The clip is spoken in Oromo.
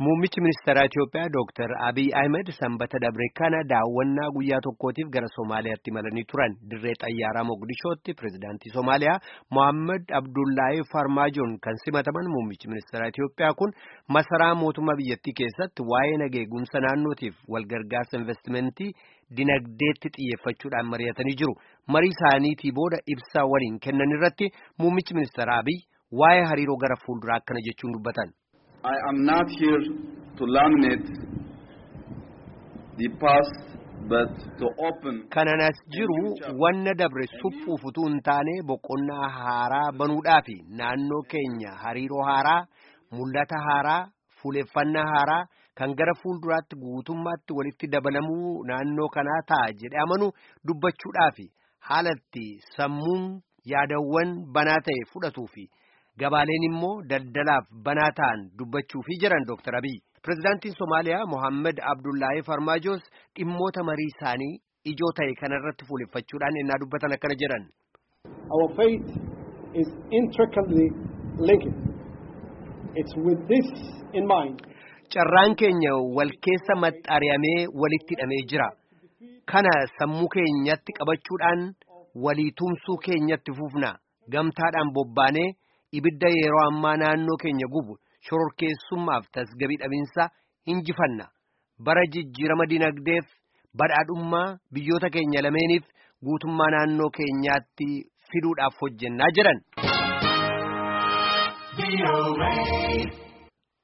Muummichi ministeera Itoophiyaa Dr. Abiy Ahmed sanbata dabre kana daawwannaa guyyaa tokkootiif gara Somaaliyaatti imalanii turan. Dirree xayyaaraa Mogadishootti pirezidaantii Somaaliyaa Mohaammed Abdullaahi Farmaajoon kan simataman muummichi ministeera Itoophiyaa kun masaraa mootummaa biyyattii keessatti waa'ee nageegumsa naannootiif walgargaarsa investimentii dinagdeetti xiyyeeffachuudhaan mari'atanii jiru. Marii isaaniitii booda ibsaa waliin kennan irratti muummichi ministeera Abiy waa'ee hariiroo gara fuulduraa akkana jechuun dubbatan. I am not here to laminate the past but to open. Kananas jiru wanna dabre suphuuf utuu hin taane boqonnaa haaraa banuudhaafi naannoo keenya hariiroo haaraa, mul'ata haaraa, fuuleffannaa haaraa kan gara fuulduraatti guutummaatti walitti dabalamuu naannoo kanaa ta'a jedhee amanu dubbachuudhaafi haalatti sammuun yaadawwan banaa ta'e fudhatuufi. Gabaaleen immoo daldalaaf banaa ta'an dubbachuufii jiran Dr. Abiy. Pirezidaantiin Somaaliyaa Mohaammed Abdullaahi Farmaajoos dhimmoota marii isaanii ijoo ta'e kanarratti fuuleffachuudhaan ennaa dubbatan akkana jedhan. Our faith is intricately linked. It's with this in mind. Carraan keenya wal keessa maxxariyamee walitti hidhamee jira. Kana sammuu keenyatti qabachuudhaan walii tumsuu keenyatti fufna. Gamtaadhaan bobbaanee ibidda yeroo ammaa naannoo keenya gubu shororkeessummaaf tasgabbii dhabinsa injifanna. Bara jijjiirama dinagdeef badhaadhummaa biyyoota keenya lameeniif guutummaa naannoo keenyaatti fiduudhaaf hojjennaa jiran.